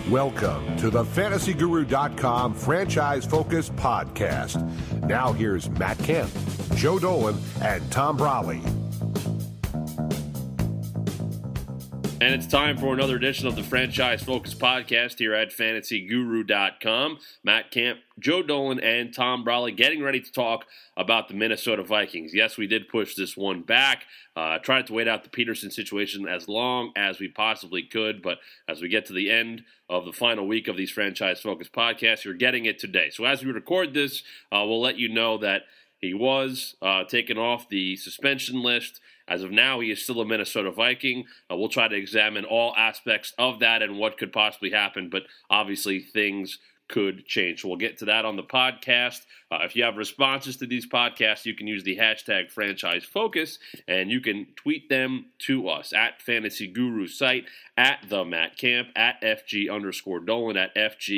Welcome to the FantasyGuru.com Franchise Focus Podcast. Now here's Matt Kemp, Joe Dolan, and Tom Brawley. And it's time for another edition of the Franchise Focus Podcast here at FantasyGuru.com. Matt Kemp, Joe Dolan, and Tom Brawley getting ready to talk about the Minnesota Vikings. Yes, we did push this one back. Tried to wait out the Peterson situation as long as we possibly could, but as we get to the end of the final week of these Franchise Focus podcasts, you're getting it today. So as we record this, we'll let you know that he was taken off the suspension list. As of now, he is still a Minnesota Viking. We'll try to examine all aspects of that and what could possibly happen, but obviously things could change. So we'll get to that on the podcast. If you have responses to these podcasts, you can use the hashtag Franchise Focus, and you can tweet them to us at Fantasy Guru site, at the Matt Camp, at FG_Dolan, at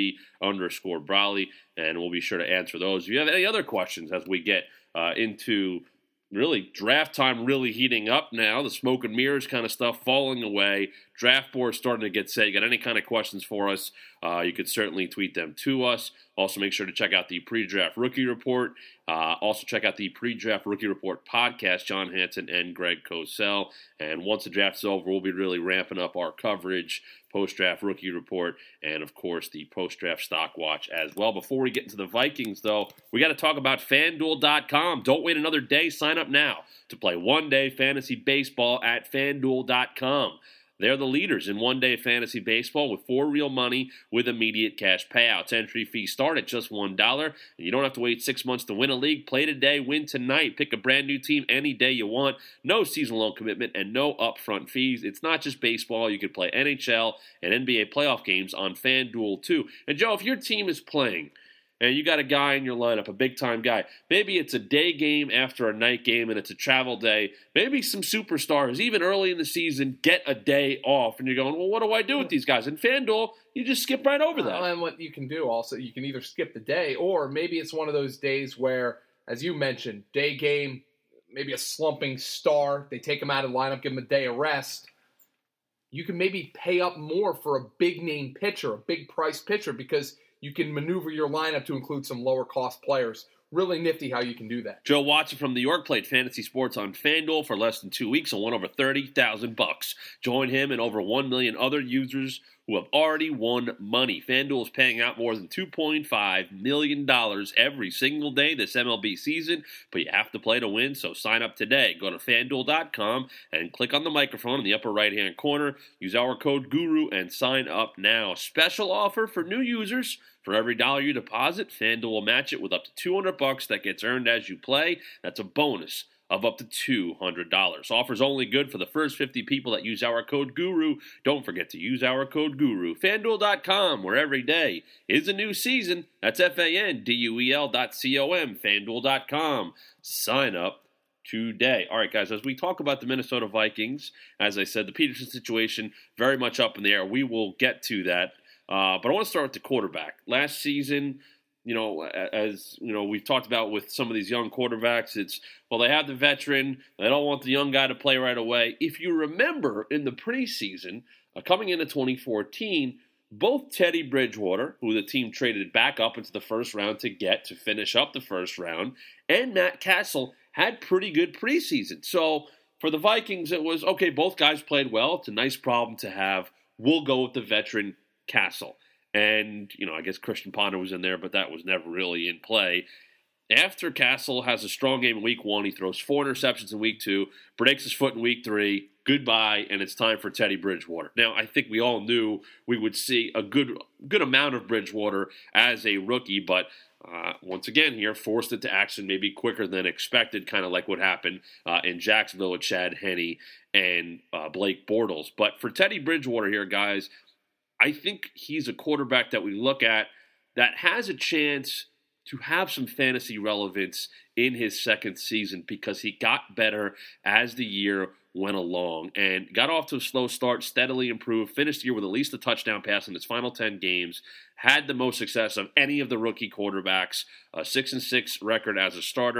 FG_Brawley, and we'll be sure to answer those. If you have any other questions as we get into really draft time really heating up now, the smoke and mirrors kind of stuff falling away, draft board starting to get set. You got any kind of questions for us, you could certainly tweet them to us. Also, make sure to check out the pre-draft rookie report. Also, check out the pre-draft rookie report podcast, John Hansen and Greg Cosell. And once the draft's over, we'll be really ramping up our coverage, post-draft rookie report, and, of course, the post-draft stock watch as well. Before we get into the Vikings, though, we got to talk about FanDuel.com. Don't wait another day. Sign up now to play one-day fantasy baseball at FanDuel.com. They're the leaders in one-day fantasy baseball with for real money with immediate cash payouts. Entry fees start at just $1, and you don't have to wait 6 months to win a league. Play today, win tonight. Pick a brand new team any day you want. No season-long commitment and no upfront fees. It's not just baseball. You can play NHL and NBA playoff games on FanDuel too. And Joe, if your team is playing and you got a guy in your lineup, a big-time guy, maybe it's a day game after a night game and it's a travel day. Maybe some superstars, even early in the season, get a day off. And you're going, well, what do I do with these guys? In FanDuel, you just skip right over that. And what you can do also, you can either skip the day, or maybe it's one of those days where, as you mentioned, day game, maybe a slumping star, they take him out of the lineup, give him a day of rest. You can maybe pay up more for a big-name pitcher, a big-price pitcher, because you can maneuver your lineup to include some lower-cost players. Really nifty how you can do that. Joe Watson from New York played fantasy sports on FanDuel for less than 2 weeks and won over $30,000. Join him and over 1 million other users who have already won money. FanDuel is paying out more than $2.5 million every single day this MLB season, but you have to play to win, so sign up today. Go to FanDuel.com and click on the microphone in the upper right-hand corner. Use our code GURU and sign up now. Special offer for new users. For every $1 you deposit, FanDuel will match it with up to $200 that gets earned as you play. That's a bonus of up to $200. Offer's only good for the first 50 people that use our code GURU. Don't forget to use our code GURU. FanDuel.com, where every day is a new season. That's FanDuel.com. FanDuel.com. Sign up today. All right, guys, as we talk about the Minnesota Vikings, as I said, the Peterson situation very much up in the air. We will get to that. But I want to start with the quarterback. Last season, as we've talked about with some of these young quarterbacks, it's, well, they have the veteran. They don't want the young guy to play right away. If you remember in the preseason, coming into 2014, both Teddy Bridgewater, who the team traded back up into the first round to finish up the first round, and Matt Castle had pretty good preseason. So for the Vikings, it was, okay, both guys played well. It's a nice problem to have. We'll go with the veteran Castle. And, I guess Christian Ponder was in there, but that was never really in play. After Castle has a strong game in week 1, he throws 4 interceptions in week 2, breaks his foot in week 3, goodbye, and it's time for Teddy Bridgewater. Now, I think we all knew we would see a good amount of Bridgewater as a rookie, but once again here, forced into action maybe quicker than expected, kind of like what happened in Jacksonville with Chad Henne and Blake Bortles. But for Teddy Bridgewater here, guys, I think he's a quarterback that we look at that has a chance to have some fantasy relevance in his second season because he got better as the year went along and got off to a slow start, steadily improved, finished the year with at least a touchdown pass in his final 10 games, had the most success of any of the rookie quarterbacks, a 6-6 record as a starter,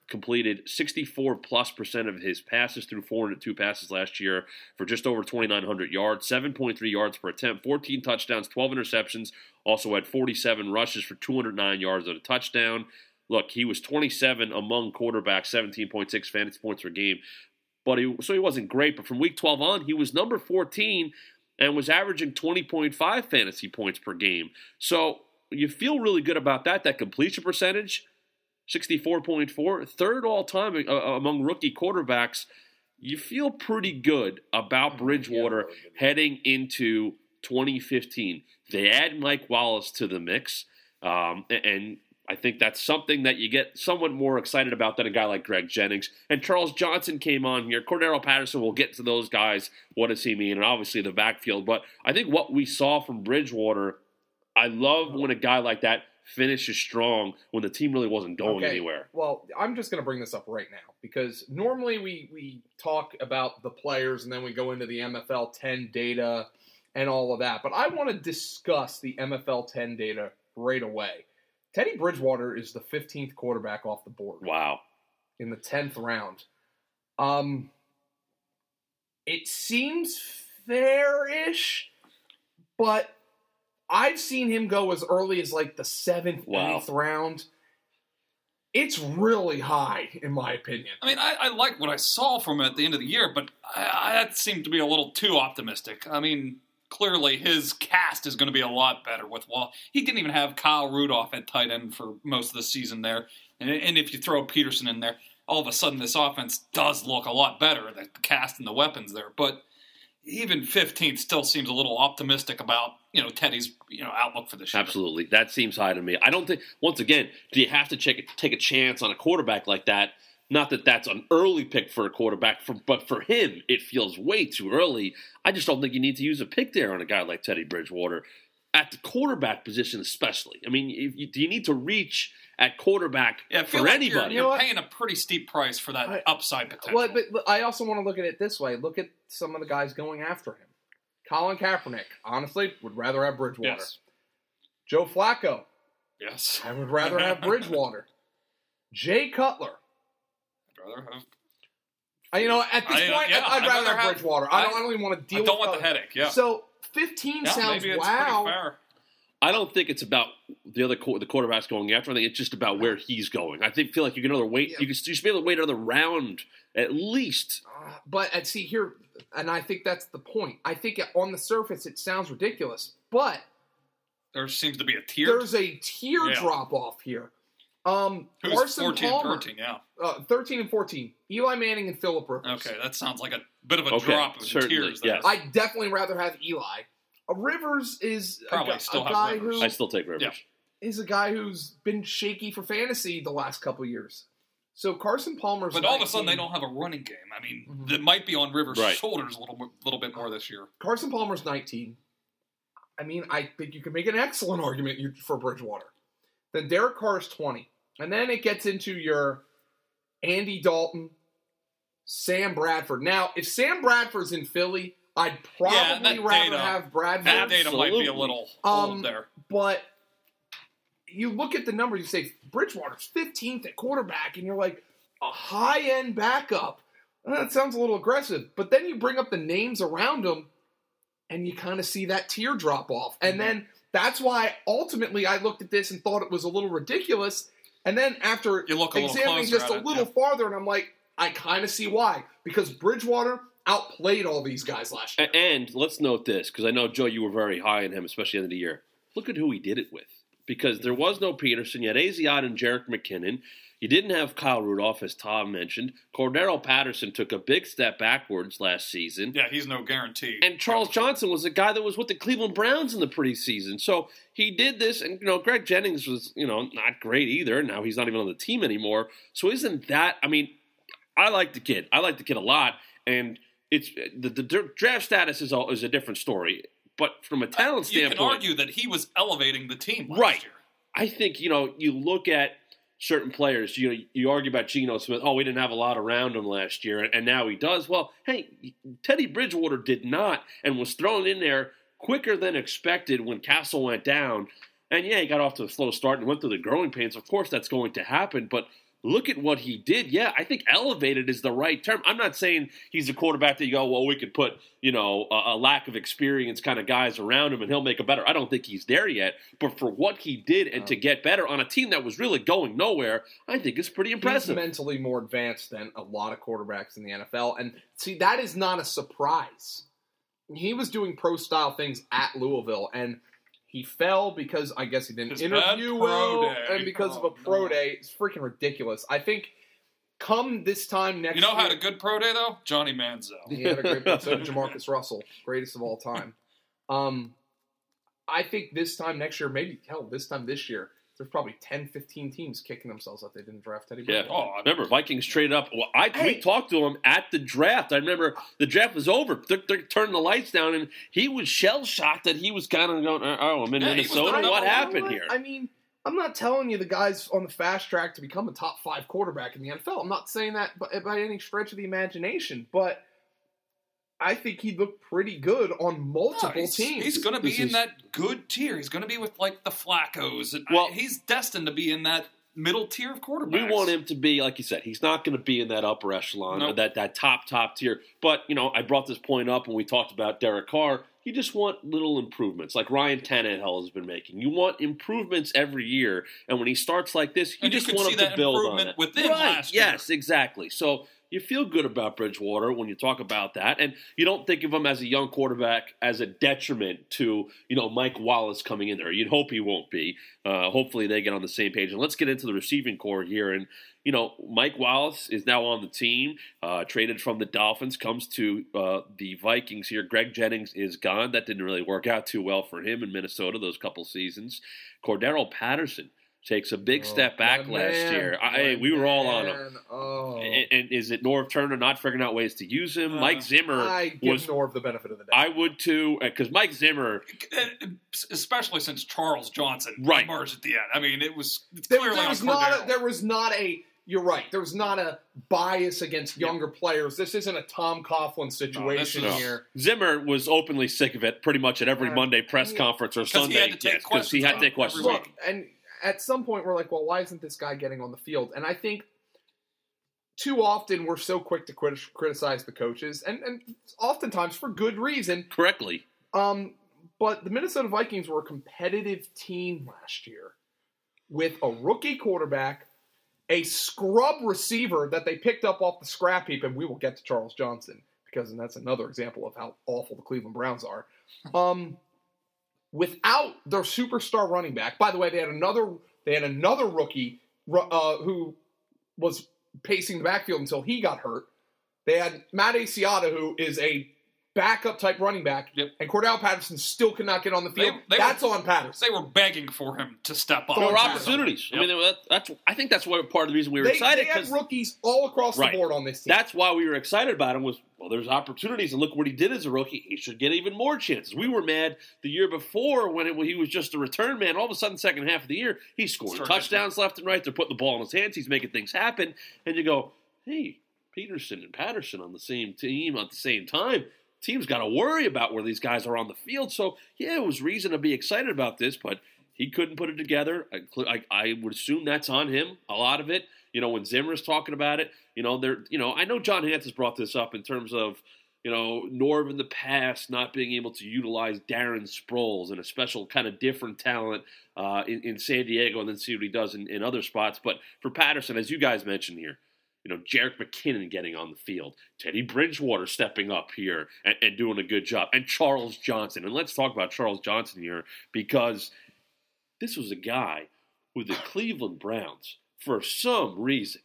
completed 64+% of his passes through 402 passes last year for just over 2,900 yards, 7.3 yards per attempt, 14 touchdowns, 12 interceptions. Also had 47 rushes for 209 yards and a touchdown. Look, he was 27 among quarterbacks, 17.6 fantasy points per game. But he wasn't great. But from week 12 on, he was number 14 and was averaging 20.5 fantasy points per game. So you feel really good about that. That completion percentage, 64.4, third all-time among rookie quarterbacks. You feel pretty good about Bridgewater heading into 2015. They add Mike Wallace to the mix, and I think that's something that you get somewhat more excited about than a guy like Greg Jennings. And Charles Johnson came on here. Cordero Patterson, we'll get to those guys. What does he mean? And obviously the backfield. But I think what we saw from Bridgewater, I love when a guy like that finishes strong when the team really wasn't going anywhere. Well, I'm just going to bring this up right now because normally we talk about the players and then we go into the MFL 10 data and all of that. But I want to discuss the MFL 10 data right away. Teddy Bridgewater is the 15th quarterback off the board. Wow. In the 10th round. It seems fair-ish, but I've seen him go as early as like the 7th, 8th round. It's really high, in my opinion. I mean, I like what I saw from him at the end of the year, but that seemed to be a little too optimistic. I mean, clearly his cast is going to be a lot better with he didn't even have Kyle Rudolph at tight end for most of the season there. And if you throw Peterson in there, all of a sudden this offense does look a lot better, the cast and the weapons there. But even 15th still seems a little optimistic about, Teddy's, outlook for this year. Absolutely. That seems high to me. I don't think, once again, do you have to take a chance on a quarterback like that? Not that that's an early pick for a quarterback, but for him, it feels way too early. I just don't think you need to use a pick there on a guy like Teddy Bridgewater. At the quarterback position especially. I mean, do you need to reach at quarterback for like anybody? You're paying a pretty steep price for that upside potential. Well, but I also want to look at it this way. Look at some of the guys going after him. Colin Kaepernick, honestly, would rather have Bridgewater. Yes. Joe Flacco. Yes. I would rather have Bridgewater. Jay Cutler. I'd rather have... at this point, I'd rather have Bridgewater. I don't even want to deal with it. I don't want the headache, So, 15 sounds maybe it's wow. pretty fair. I don't think it's about the quarterbacks going after. I think it's just about where he's going. I feel like you can wait. You should be able to wait another round at least. But see here, and I think that's the point. I think on the surface it sounds ridiculous, but there seems to be a tier. There's a tier drop off here. Who's Carson 14 Palmer, and 13, yeah. 13 and 14. Eli Manning and Phillip Rivers. Okay, that sounds like a bit of a drop in tiers. Yes. I'd definitely rather have Eli. Rivers is a guy who... I still take Rivers. Yeah. Is a guy who's been shaky for fantasy the last couple of years. So Carson Palmer's... But all of a sudden they don't have a running game. I mean, that might be on Rivers' shoulders a little bit more this year. Carson Palmer's 19. I mean, I think you can make an excellent argument for Bridgewater. Then Derek Carr's 20. And then it gets into your Andy Dalton, Sam Bradford. Now, if Sam Bradford's in Philly, I'd probably rather have Bradford. That data might be a little old there. But you look at the numbers, you say Bridgewater's 15th at quarterback, and you're like, a high-end backup. That sounds a little aggressive. But then you bring up the names around him, and you kind of see that tier drop off. And then that's why ultimately I looked at this and thought it was a little ridiculous. And then after examining just a little farther, and I'm like, I kind of see why. Because Bridgewater outplayed all these guys last year. And let's note this, because I know, Joe, you were very high on him, especially at the end of the year. Look at who he did it with. Because there was no Peterson. You had Asiat and Jerick McKinnon. You didn't have Kyle Rudolph, as Tom mentioned. Cordero Patterson took a big step backwards last season. Yeah, he's no guarantee. And Charles Johnson was a guy that was with the Cleveland Browns in the preseason. So he did this, and, Greg Jennings was, not great either. Now he's not even on the team anymore. So isn't that, I like the kid. I like the kid a lot. And it's the draft status is a different story. But from a talent standpoint... You can argue that he was elevating the team last year. I think, you look at certain players, you argue about Geno Smith. Oh, we didn't have a lot around him last year, and now he does. Well, hey, Teddy Bridgewater did not and was thrown in there quicker than expected when Castle went down. And, yeah, he got off to a slow start and went through the growing pains. Of course, that's going to happen. But look at what he did. Yeah, I think elevated is the right term. I'm not saying he's a quarterback that you go, well, we could put, a lack of experience kind of guys around him and he'll make it better. I don't think he's there yet. But for what he did and to get better on a team that was really going nowhere, I think it's pretty impressive. He's mentally more advanced than a lot of quarterbacks in the NFL. And see, that is not a surprise. He was doing pro-style things at Louisville, and he fell because I guess he didn't interview well, and because of a pro day. It's freaking ridiculous. I think come this time next year... You know who had a good pro day, though? Johnny Manziel. He had a great pro. So did Jamarcus Russell, greatest of all time. I think this time next year, maybe, this time this year, there's probably 10, 15 teams kicking themselves that they didn't draft Teddy Bridgewater. Yeah. I remember Vikings traded up. Well, we talked to him at the draft. I remember the draft was over. They're turning the lights down, and he was shell-shocked that he was kind of going, I'm in Minnesota. What happened here? I mean, I'm not telling you the guy's on the fast track to become a top 5 quarterback in the NFL. I'm not saying that by any stretch of the imagination, but I think he'd look pretty good on multiple teams. He's going to be in that good tier. He's going to be with, the Flaccos. He's destined to be in that middle tier of quarterbacks. We want him to be, like you said, he's not going to be in that upper echelon, that top tier. But, I brought this point up when we talked about Derek Carr. You just want little improvements, like Ryan Tannehill has been making. You want improvements every year, and when he starts like this, you just want him to build on it. Within last year. Yes, exactly. So you feel good about Bridgewater when you talk about that, and you don't think of him as a young quarterback as a detriment to Mike Wallace coming in there. You'd hope he won't be. Hopefully they get on the same page. And let's get into the receiving core here. And Mike Wallace is now on the team, traded from the Dolphins, comes to the Vikings here. Greg Jennings is gone. That didn't really work out too well for him in Minnesota those couple seasons. Cordero Patterson takes a big step back last year. We were all on him. And is it Norv Turner not figuring out ways to use him? Mike Zimmer I give Norv the benefit of the doubt. I would too, because Mike Zimmer, especially since Charles Johnson emerged at the end. I mean, it was clearly there was not a. You're right. There was not a bias against younger players. This isn't a Tom Coughlin situation here. Zimmer was openly sick of it pretty much at every Monday press conference or Sunday. Because he had to take questions. Look, and at some point we're like, well, why isn't this guy getting on the field? And I think too often we're so quick to criticize the coaches, and oftentimes for good reason. Correctly. But the Minnesota Vikings were a competitive team last year with a rookie quarterback, a scrub receiver that they picked up off the scrap heap, and we will get to Charles Johnson because that's another example of how awful the Cleveland Browns are. Without their superstar running back, by the way, they had another rookie who was pacing the backfield until he got hurt. They had Matt Asiata, who is a backup type running back, and Cordell Patterson still could not get on the field. That's on Patterson. They were begging for him to step up. There were opportunities. Yep. I mean, I think that's what part of the reason we were excited. They had rookies all across the board on this team. That's why we were excited about him. There's opportunities, and look what he did as a rookie. He should get even more chances. We were mad the year before when he was just a return man. All of a sudden, second half of the year, he's scoring touchdowns left and right. They're putting the ball in his hands. He's making things happen, and you go, hey, Peterson and Patterson on the same team at the same time. Team's got to worry about where these guys are on the field. So, it was reason to be excited about this, but he couldn't put it together. I would assume that's on him, a lot of it. When Zimmer's talking about it, I know John Hance has brought this up in terms of, Norv in the past not being able to utilize Darren Sproles and a special kind of different talent in San Diego and then see what he does in other spots. But for Patterson, as you guys mentioned here, Jerick McKinnon getting on the field, Teddy Bridgewater stepping up here and doing a good job, and Charles Johnson. And let's talk about Charles Johnson here, because this was a guy who the Cleveland Browns, for some reason,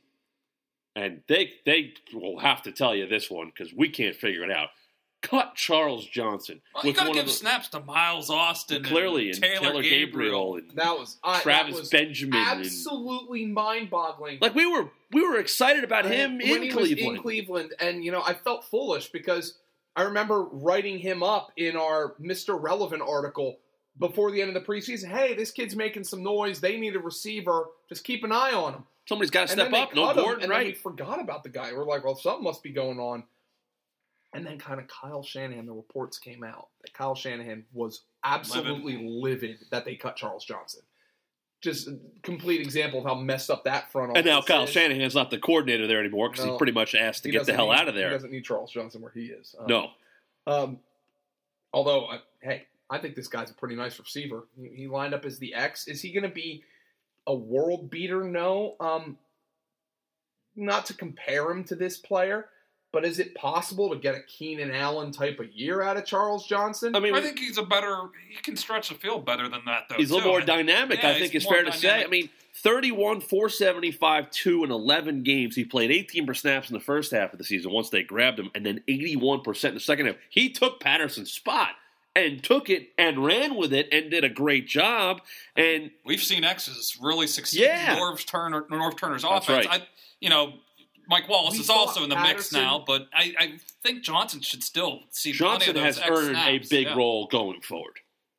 and they will have to tell you this one because we can't figure it out, cut Charles Johnson. Well, you got to give snaps to Miles Austin, clearly, and Taylor Gabriel, and that was Travis Benjamin, absolutely mind-boggling. Like we were excited about him when he was in Cleveland, and I felt foolish because I remember writing him up in our Mr. Relevant article before the end of the preseason. Hey, this kid's making some noise. They need a receiver. Just keep an eye on him. Somebody's got to step up. No Gordon, right? We forgot about the guy. We're like, well, something must be going on. And then kind of Kyle Shanahan, the reports came out that Kyle Shanahan was absolutely livid that they cut Charles Johnson. just a complete example of how messed up that front office And now Kyle is. Shanahan's not the coordinator there anymore because he's pretty much asked to get the hell out of there. He doesn't need Charles Johnson where he is. No. Although, I think this guy's a pretty nice receiver. He lined up as the X. Is he going to be a world beater? No. Not to compare him to this player, but is it possible to get a Keenan Allen type of year out of Charles Johnson? I mean, I think he can stretch the field better than that, though. He's a little more dynamic, yeah, I think he's is more fair to say. dynamic. I mean, 31, 475, 2 in 11 games. He played 18 snaps in the first half of the season once they grabbed him, and then 81% in the second half. He took Patterson's spot and took it and ran with it and did a great job. And we've seen X's really succeed Yeah. in North Turner's That's offense. right. Mike Wallace We is thought also in the mix Patterson- now, but I think Johnson should still see Johnson plenty of has those X earned a snaps. big Yeah. role going forward.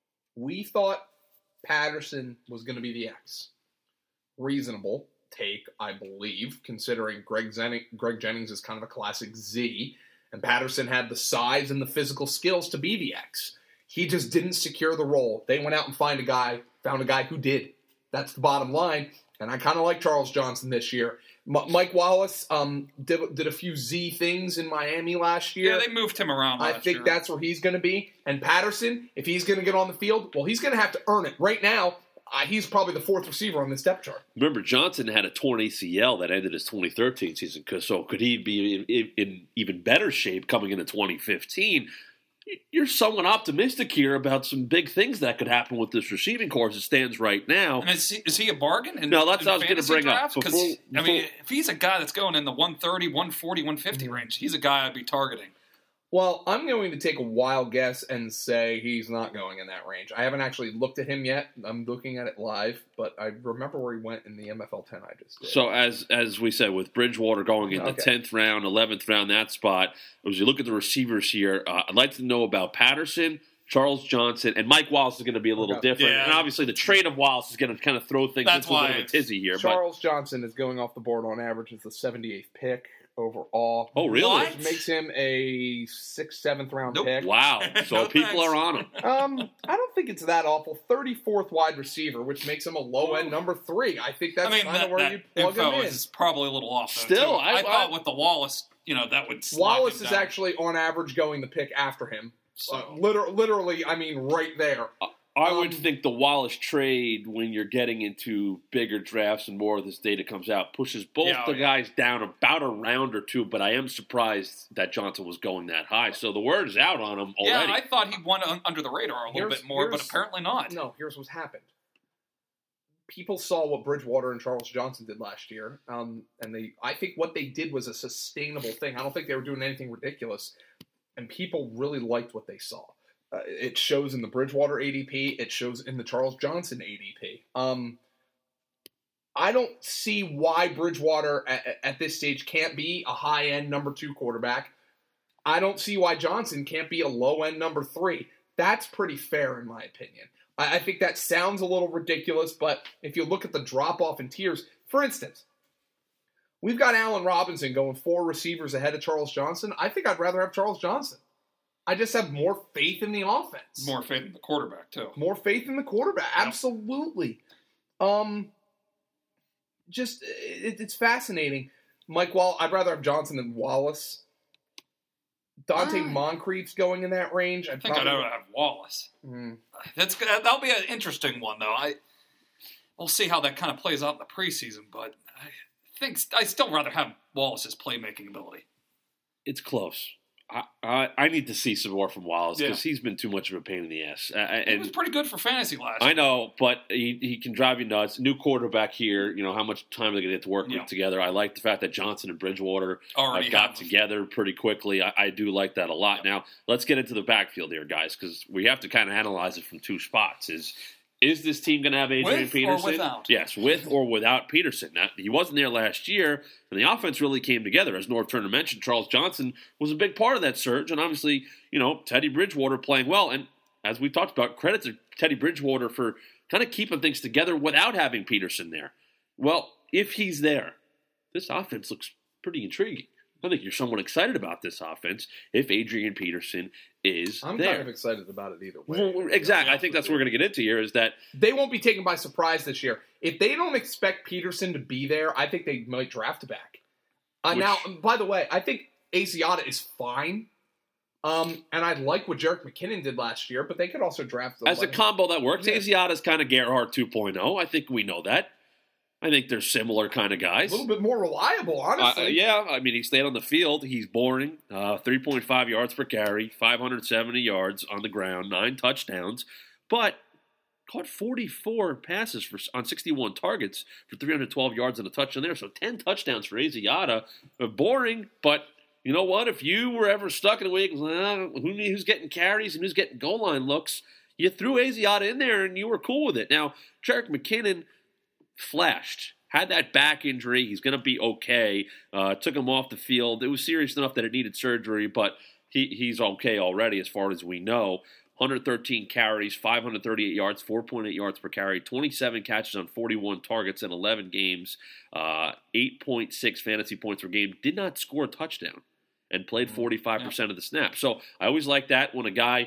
We thought Patterson was going to be the X. Reasonable take, I believe, considering Greg Jennings is kind of a classic Z, and Patterson had the size and the physical skills to be the X. He just didn't secure the role. They went out and found a guy who did. That's the bottom line. And I kind of like Charles Johnson this year. Mike Wallace did a few Z things in Miami last year. Yeah, they moved him around I last think year. that's where he's going to be. And Patterson, if he's going to get on the field, well, he's going to have to earn it. Right now, he's probably the fourth receiver on this depth chart. Remember, Johnson had a torn ACL that ended his 2013 season. So could he be in even better shape coming into 2015? You're somewhat optimistic here about some big things that could happen with this receiving corps as it stands right now. And is he a bargain? No, that's what I was going to bring up. Because, if he's a guy that's going in the 130, 140, 150 range, he's a guy I'd be targeting. Well, I'm going to take a wild guess and say he's not going in that range. I haven't actually looked at him yet. I'm looking at it live, but I remember where he went in the MFL 10 I just did. So as we said, with Bridgewater going in the 10th round, 11th round, that spot, as you look at the receivers here, I'd like to know about Patterson, Charles Johnson, and Mike Wallace is going to be a little different. Yeah. And obviously the trade of Wallace is going to kind of throw things That's into a bit why of a tizzy here. Charles Johnson is going off the board on average as the 78th pick overall. Oh, really? Which makes him a 6th, 7th round Nope. pick. But wow, so No people thanks. are on him. I don't think it's that awful. 34th wide receiver, which makes him a low-end number 3. I think that's kind of where that you plug him info in. is probably a little off. Though, Still, too. I thought with the Wallace, that would slide Wallace him is down. actually, on average, going the pick after him. So. Literally, I mean, right there. I would think the Wallace trade, when you're getting into bigger drafts and more of this data comes out, pushes both the guys down about a round or two, but I am surprised that Johnson was going that high. So the word is out on him already. Yeah, I thought he went under the radar a little bit more, but apparently not. No, here's what's happened. People saw what Bridgewater and Charles Johnson did last year, and I think what they did was a sustainable thing. I don't think they were doing anything ridiculous, and people really liked what they saw. It shows in the Bridgewater ADP. It shows in the Charles Johnson ADP. I don't see why Bridgewater at this stage can't be a high-end number 2 quarterback. I don't see why Johnson can't be a low-end number 3. That's pretty fair in my opinion. I think that sounds a little ridiculous, but if you look at the drop-off in tiers, for instance, we've got Allen Robinson going 4 receivers ahead of Charles Johnson. I think I'd rather have Charles Johnson. I just have more faith in the offense. More faith in the quarterback, too. More faith in the quarterback. Yep. Absolutely. It's fascinating. Mike Wallace, I'd rather have Johnson than Wallace. Dante Moncrief's going in that range. I think I'd rather have Wallace. That'll be an interesting one, though. We'll see how that kind of plays out in the preseason, but I think I still rather have Wallace's playmaking ability. It's close. I need to see some more from Wallace because he's been too much of a pain in the ass. He was pretty good for fantasy last year. I know, but he can drive you nuts. New quarterback here. How much time are they going to get to work with together? I like the fact that Johnson and Bridgewater got together pretty quickly. I do like that a lot. Yep. Now, let's get into the backfield here, guys, because we have to kind of analyze it from 2 spots. Is this team going to have Adrian Peterson? Or without? Yes, with or without Peterson. Now, he wasn't there last year, and the offense really came together. As North Turner mentioned, Charles Johnson was a big part of that surge, and obviously, Teddy Bridgewater playing well. And as we talked about, credit to Teddy Bridgewater for kind of keeping things together without having Peterson there. Well, if he's there, this offense looks pretty intriguing. I think you're somewhat excited about this offense if Adrian Peterson is I'm there. kind of excited about it either way. Well, exactly. I think that's what we're going to get into here is that They won't be taken by surprise this year. If they don't expect Peterson to be there, I think they might draft a back. Now, by the way, I think Asiata is fine. And I like what Jerick McKinnon did last year, but they could also draft as a combo that works. Yeah. Asiata's kind of Gerhardt 2.0. I think we know that. I think they're similar kind of guys. A little bit more reliable, honestly. Yeah, I mean, he stayed on the field. He's boring. 3.5 yards per carry, 570 yards on the ground, 9 touchdowns, but caught 44 passes on 61 targets for 312 yards and a touchdown there. So 10 touchdowns for Asiata. Boring, but you know what? If you were ever stuck in a week, who's getting carries and who's getting goal line looks, you threw Asiata in there and you were cool with it. Now, Jerick McKinnon flashed, had that back injury. He's going to be okay. Took him off the field. It was serious enough that it needed surgery, but he's okay already as far as we know. 113 carries, 538 yards, 4.8 yards per carry, 27 catches on 41 targets in 11 games, 8.6 fantasy points per game. Did not score a touchdown and played 45% of the snaps. So I always like that when a guy,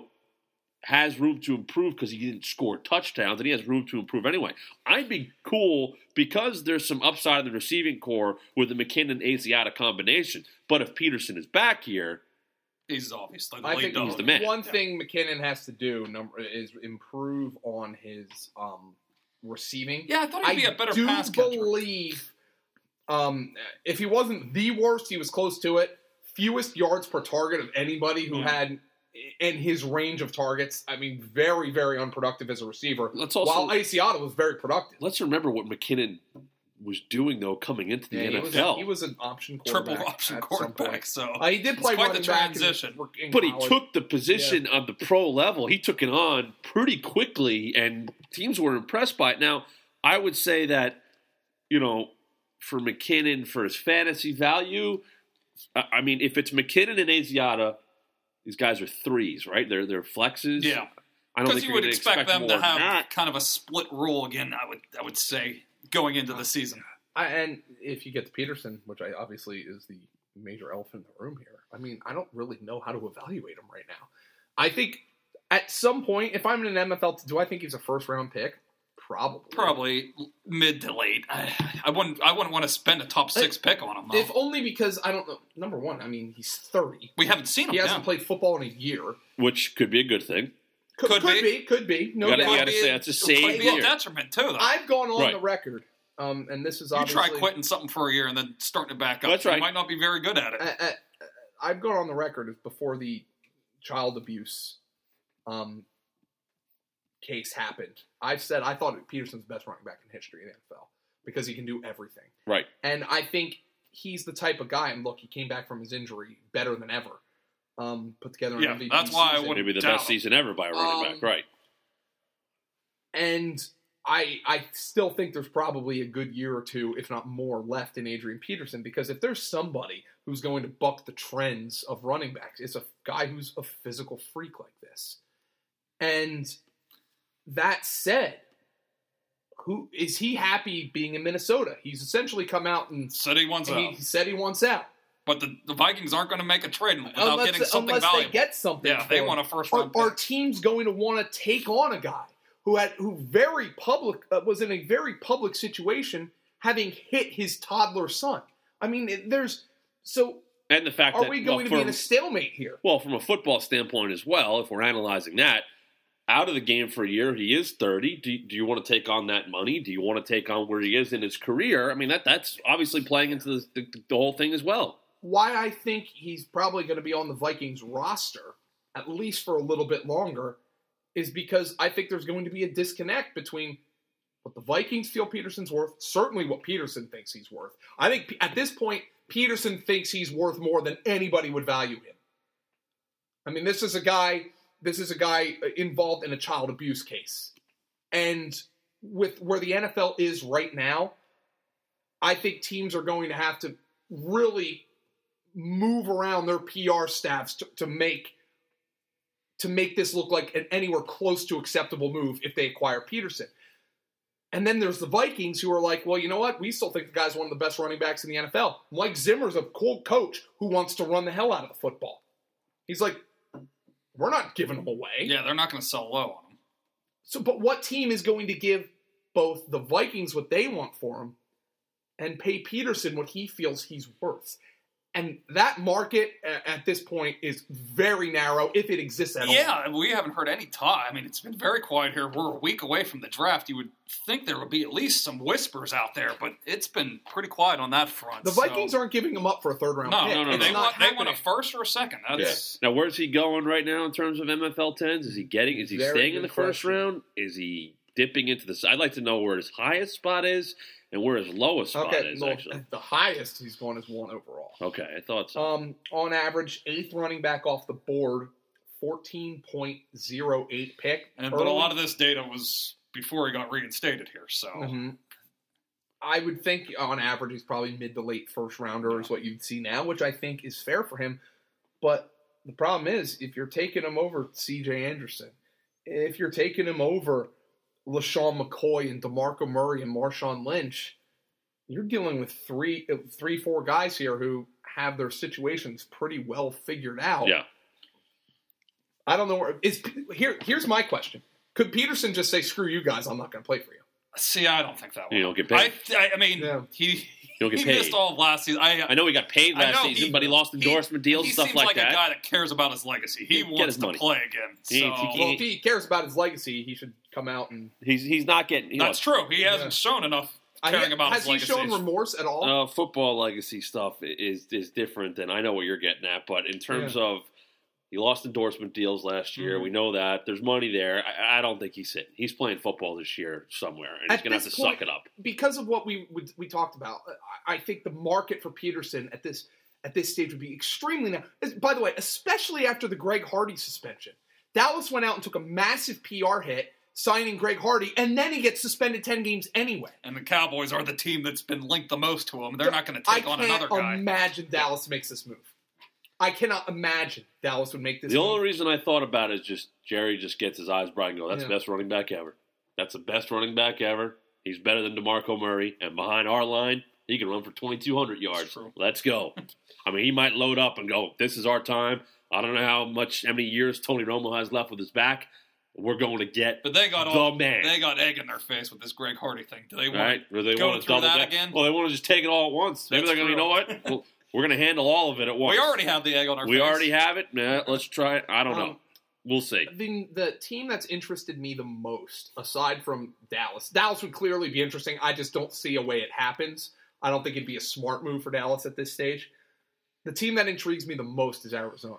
has room to improve because he didn't score touchdowns, and he has room to improve anyway. I'd be cool because there's some upside in the receiving core with the McKinnon-Asiata combination. But if Peterson is back here, he's obviously the I lead think dog. he's the man. One thing McKinnon has to do is improve on his receiving. Yeah, I thought he'd be a better pass I catcher. do believe if he wasn't the worst, he was close to it. Fewest yards per target of anybody who had in his range of targets. I mean, very, very unproductive as a receiver. While Asiata was very productive. Let's remember what McKinnon was doing, though, coming into the NFL. He was an option quarterback. Triple option quarterback, so he did play quite running the back transition. in But he college. took the position on the pro level. He took it on pretty quickly, and teams were impressed by it. Now, I would say that, for McKinnon, for his fantasy value, I mean, if it's McKinnon and Asiata, these guys are threes, right? They're flexes. Yeah. I don't Because think you you're would gonna expect them more to than have that. kind of a split role again, I would say, going into the season. And if you get to Peterson, which obviously is the major elephant in the room here, I mean, I don't really know how to evaluate him right now. I think at some point, if I'm in an MFL, do I think he's a first-round pick? Probably mid to late. I wouldn't want to spend a top 6 pick on him, though. If only because, I don't know, number one, I mean, he's 30. We haven't seen him. He hasn't played football in a year. Which could be a good thing. Could be. No You doubt. gotta say that's a Could save be a year. detriment, too, though. I've gone on Right. the record, and this is You obviously... try quitting something for a year and then starting it back up. That's right. You might not be very good at it. I've gone on the record as before the child abuse case happened. I've said I thought Peterson's the best running back in history in the NFL because he can do everything. Right. And I think he's the type of guy, and look, he came back from his injury better than ever. Put together an MVP that's why I season. wouldn't Maybe the doubt best him. season ever by a running back. Right. And I still think there's probably a good year or two, if not more, left in Adrian Peterson, because if there's somebody who's going to buck the trends of running backs, it's a guy who's a physical freak like this. And that said, who is he happy being in Minnesota? He's essentially come out and Said he wants out. he said he wants out. But the Vikings aren't going to make a trade without getting something unless valuable. they get something. Yeah, for they him. want a first-round Are pick. teams going to want to take on a guy who very public was in a very public situation, having hit his toddler son? I mean, And the fact Are that we going to be in a stalemate here? Well, from a football standpoint as well, if we're analyzing that, out of the game for a year, he is 30. Do you want to take on that money? Do you want to take on where he is in his career? I mean, that's obviously playing into the whole thing as well. Why I think he's probably going to be on the Vikings roster, at least for a little bit longer, is because I think there's going to be a disconnect between what the Vikings feel Peterson's worth, certainly what Peterson thinks he's worth. I think at this point, Peterson thinks he's worth more than anybody would value him. I mean, this is a guy involved in a child abuse case. And with where the NFL is right now, I think teams are going to have to really move around their PR staffs to make this look like an anywhere close to acceptable move if they acquire Peterson. And then there's the Vikings who are like, well, you know what? We still think the guy's one of the best running backs in the NFL. Mike Zimmer's a cool coach who wants to run the hell out of the football. He's like, we're not giving him away. Yeah, they're not going to sell low on him. So, but what team is going to give both the Vikings what they want for him and pay Peterson what he feels he's worth? And that market at this point is very narrow, if it exists at all. Yeah, we haven't heard any talk. I mean, it's been very quiet here. We're a week away from the draft. You would think there would be at least some whispers out there, but it's been pretty quiet on that front. The Vikings aren't giving him up for a third-round pick. No. They want a first or a second. Now, where's he going right now in terms of MFL 10s? Is he staying in the first round? Is he dipping into the... I'd like to know where his highest spot is and where his lowest spot is, actually. The highest he's going is 1 overall. Okay, I thought so. On average, 8th running back off the board, 14.08 pick. But a lot of this data was before he got reinstated here, so... Mm-hmm. I would think on average he's probably mid to late first rounder is what you'd see now, which I think is fair for him. But the problem is, if you're taking him over C.J. Anderson, if you're taking him over LaShawn McCoy and DeMarco Murray and Marshawn Lynch, you're dealing with three, 4 guys here who have their situations pretty well figured out. Yeah. I don't know here's my question. Could Peterson just say, screw you guys, I'm not going to play for you? See, I don't think that way. You don't get paid. I mean, yeah. he don't get paid. missed all of last season. I know he got paid last season, but he lost endorsement deals and stuff like that. He seems like a guy that cares about his legacy. He wants to play again. Well, if he cares about his legacy, he should come out and... He's not getting... That's true. He hasn't shown enough caring about his legacy. Has he shown remorse at all? Football legacy stuff is different than... I know what you're getting at, but in terms of... He lost endorsement deals last year. Mm-hmm. We know that. There's money there. I don't think he's sitting. He's playing football this year somewhere, and he's going to have to suck it up. Because of what we talked about, I think the market for Peterson at this stage would be extremely narrow. By the way, especially after the Greg Hardy suspension. Dallas went out and took a massive PR hit signing Greg Hardy, and then he gets suspended 10 games anyway. And the Cowboys are the team that's been linked the most to him. They're not going to take on another guy. I can't imagine Dallas makes this move. I cannot imagine Dallas would make this move. The only reason I thought about it is just Jerry just gets his eyes bright and go, that's the best running back ever. That's the best running back ever. He's better than DeMarco Murray. And behind our line, he can run for 2,200 yards. Let's go. I mean, he might load up and go, this is our time. I don't know how many years Tony Romo has left with his back. We're going to get the man. They got egg in their face with this Greg Hardy thing. Do they want to go through that again? Well, they want to just take it all at once. Maybe they're going to, you know what? Well, we're going to handle all of it at once. We already have the egg on our face. We already have it. Nah, let's try it. I don't know. We'll see. The team that's interested me the most, aside from Dallas would clearly be interesting. I just don't see a way it happens. I don't think it'd be a smart move for Dallas at this stage. The team that intrigues me the most is Arizona,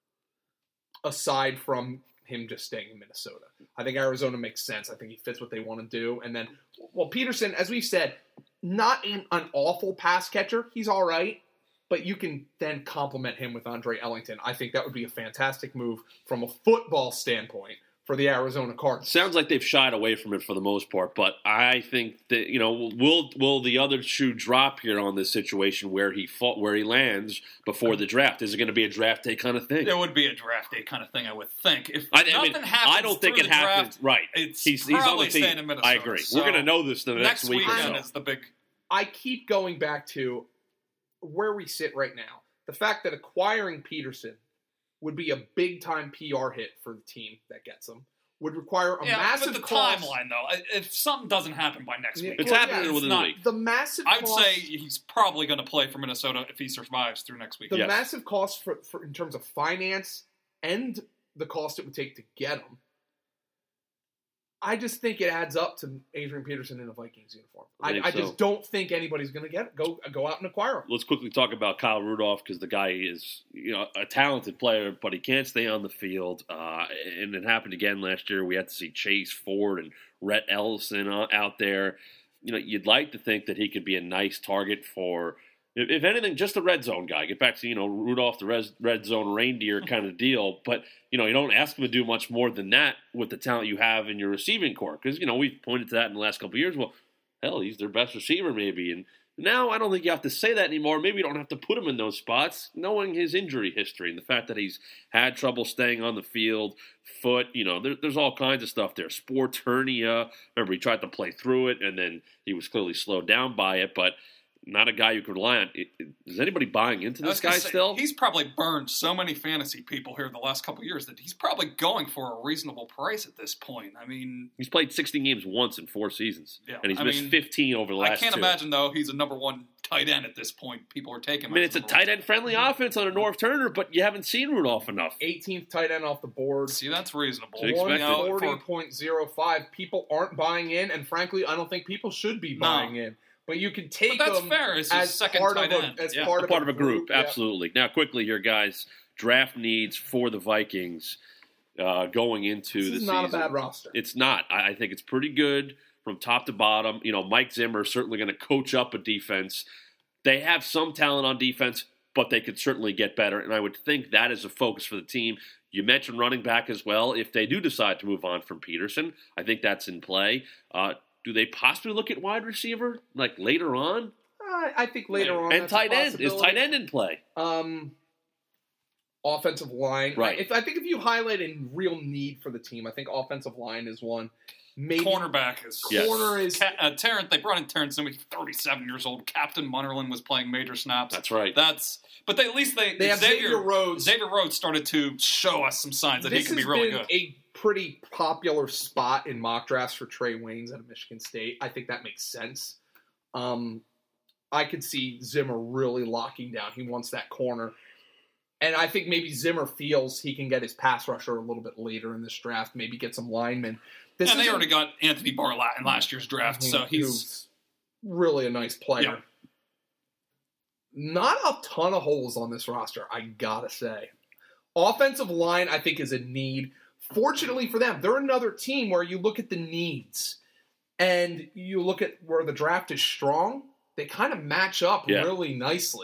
aside from him just staying in Minnesota. I think Arizona makes sense. I think he fits what they want to do. And then, Peterson, as we've said, not an awful pass catcher. He's all right. But you can then complement him with Andre Ellington. I think that would be a fantastic move from a football standpoint for the Arizona Cardinals. Sounds like they've shied away from it for the most part, but I think that, will the other shoe drop here on this situation where he lands before the draft? Is it going to be a draft day kind of thing? It would be a draft day kind of thing, I would think. If nothing happens, I don't think it happens. Right, he's probably staying in Minnesota. I agree. So we're going to know this in the next week or so. Is the big. I keep going back to where we sit right now. The fact that acquiring Peterson would be a big-time PR hit for the team that gets him would require a massive but the cost. timeline, though, if something doesn't happen by next week. It's happening within the week. The massive I'd cost, say he's probably going to play for Minnesota if he survives through next week. The massive cost for in terms of finance and the cost it would take to get him, I just think it adds up to Adrian Peterson in a Vikings uniform. I just don't think anybody's going to go out and acquire him. Let's quickly talk about Kyle Rudolph because the guy is a talented player, but he can't stay on the field. And it happened again last year. We had to see Chase Ford and Rhett Ellison out there. You'd like to think that he could be a nice target for, if anything, just a red zone guy. Get back to, Rudolph, the red zone reindeer kind of deal. But, you don't ask him to do much more than that with the talent you have in your receiving core. Because, we've pointed to that in the last couple of years. Well, hell, he's their best receiver maybe. And Now, I don't think you have to say that anymore. Maybe you don't have to put him in those spots, knowing his injury history and the fact that he's had trouble staying on the field, foot, there's all kinds of stuff there. Sports hernia. Remember, he tried to play through it, and then he was clearly slowed down by it, but not a guy you could rely on. Is anybody buying into this guy still? He's probably burned so many fantasy people here the last couple of years that he's probably going for a reasonable price at this point. I mean, he's played 16 games once in 4 seasons, and he's missed 15 over the last 2. I can't imagine, though, he's a number 1 tight end at this point. People are taking him. I mean, it's a tight end friendly offense on a North Turner, but you haven't seen Rudolph enough. 18th tight end off the board. See, that's reasonable. So 140.05. People aren't buying in, and frankly, I don't think people should be buying in. But you can take them fair. as part of a group. Absolutely. Now, quickly here, guys, draft needs for the Vikings going into the season. This is not a bad roster. It's not. I think it's pretty good from top to bottom. Mike Zimmer is certainly going to coach up a defense. They have some talent on defense, but they could certainly get better, and I would think that is a focus for the team. You mentioned running back as well. If they do decide to move on from Peterson, I think that's in play. Do they possibly look at wide receiver, like later on? I think later on. And tight end. Is tight end in play? Offensive line. Right. I think if you highlight a real need for the team, I think offensive line is one. Maybe cornerback is. Corner is. Terrence, they brought in Terrence Newman, 37 years old. Captain Munnerlyn was playing major snaps. That's right. But at least they have Xavier Rhodes. Xavier Rhodes started to show us some signs that he can be really good. A pretty popular spot in mock drafts for Trey Waynes out of Michigan State. I think that makes sense. I could see Zimmer really locking down. He wants that corner. And I think maybe Zimmer feels he can get his pass rusher a little bit later in this draft, maybe get some linemen. They already got Anthony Barr in last year's draft, so he's really a nice player. Yeah. Not a ton of holes on this roster, I gotta say. Offensive line, I think, is a need. Fortunately for them, they're another team where you look at the needs and you look at where the draft is strong. They kind of match up really nicely.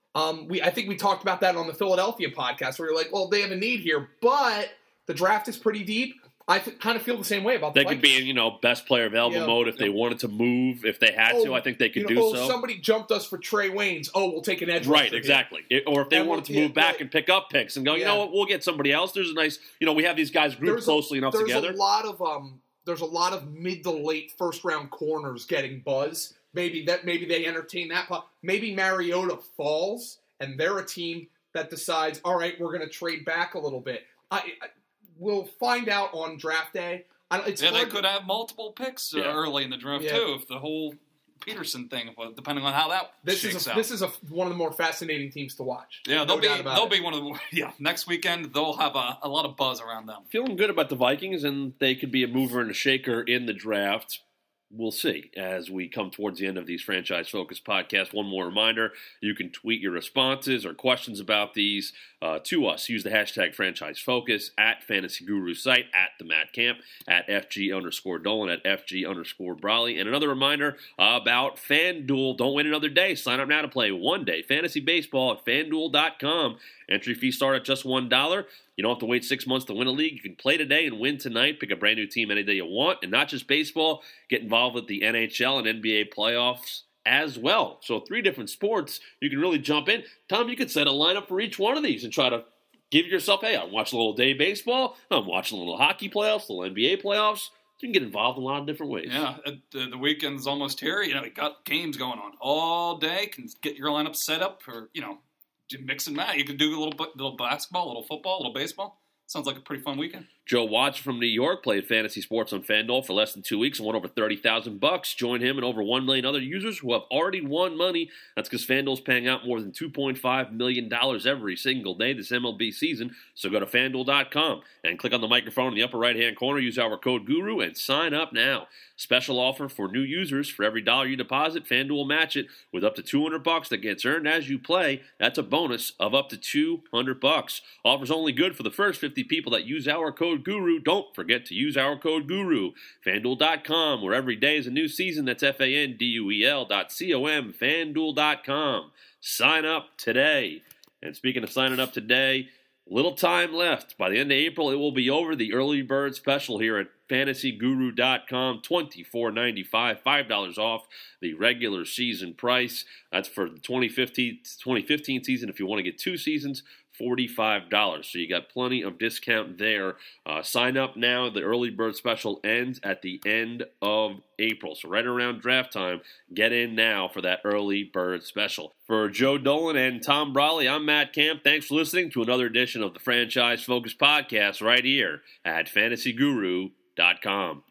I think we talked about that on the Philadelphia podcast where you're like, well, they have a need here, but the draft is pretty deep. I kind of feel the same way about the Vikings. They could be in, best player available mode if they wanted to move. If they had to, I think they could do so. Somebody jumped us for Trey Waynes. Oh, we'll take an edge rusher. Right, exactly. Or if they wanted to move back and pick up picks and go, you know what, we'll get somebody else. There's a nice, we have these guys grouped closely enough together. There's a lot of mid to late first round corners getting buzz. Maybe they entertain that. Maybe Mariota falls and they're a team that decides, all right, we're going to trade back a little bit. We'll find out on draft day. They could have multiple picks early in the draft, too, if the whole Peterson thing, depending on how that shakes out. This is one of the more fascinating teams to watch. Yeah, they'll be one of the... Yeah, next weekend, they'll have a lot of buzz around them. Feeling good about the Vikings, and they could be a mover and a shaker in the draft. We'll see as we come towards the end of these franchise-focused podcasts. One more reminder, you can tweet your responses or questions about these to us. Use the hashtag FranchiseFocus at Fantasy Guru site, at the Matt Camp, at FG_Dolan, at FG_Brawley. And another reminder about FanDuel. Don't wait another day. Sign up now to play one day fantasy baseball at FanDuel.com. Entry fee start at just $1. You don't have to wait 6 months to win a league. You can play today and win tonight. Pick a brand new team any day you want. And not just baseball, get involved with the NHL and NBA playoffs as well. So 3 different sports you can really jump in. Tom, you could set a lineup for each one of these and try to give yourself, hey, I'm watching a little day baseball. I'm watching a little hockey playoffs, a little NBA playoffs. You can get involved in a lot of different ways. Yeah, the weekend's almost here. We got games going on all day. Can get your lineup set up for, mix and match. You can do a little basketball, a little football, a little baseball. Sounds like a pretty fun weekend. Joe Watts from New York played fantasy sports on FanDuel for less than 2 weeks and won over $30,000. Join him and over 1 million other users who have already won money. That's because FanDuel's paying out more than $2.5 million every single day this MLB season. So go to FanDuel.com and click on the microphone in the upper right-hand corner. Use our code GURU and sign up now. Special offer for new users. For every dollar you deposit, FanDuel will match it with up to $200 that gets earned as you play. That's a bonus of up to $200. Offer's only good for the first 50 people that use our code GURU. Don't forget to use our code GURU. FanDuel.com, where every day is a new season. That's FanDuel.com. FanDuel.com. Sign up today. And speaking of signing up today, Little time left. By the end of April, it will be over. The early bird special here at fantasyguru.com, $24.95, $5 off the regular season price. That's for the 2015 season. If you want to get 2 seasons, $45. So you got plenty of discount there. Sign up now. The early bird special ends at the end of April. So right around draft time, get in now for that early bird special. For Joe Dolan and Tom Brawley, I'm Matt Camp. Thanks for listening to another edition of the Franchise Focus Podcast right here at fantasyguru.com.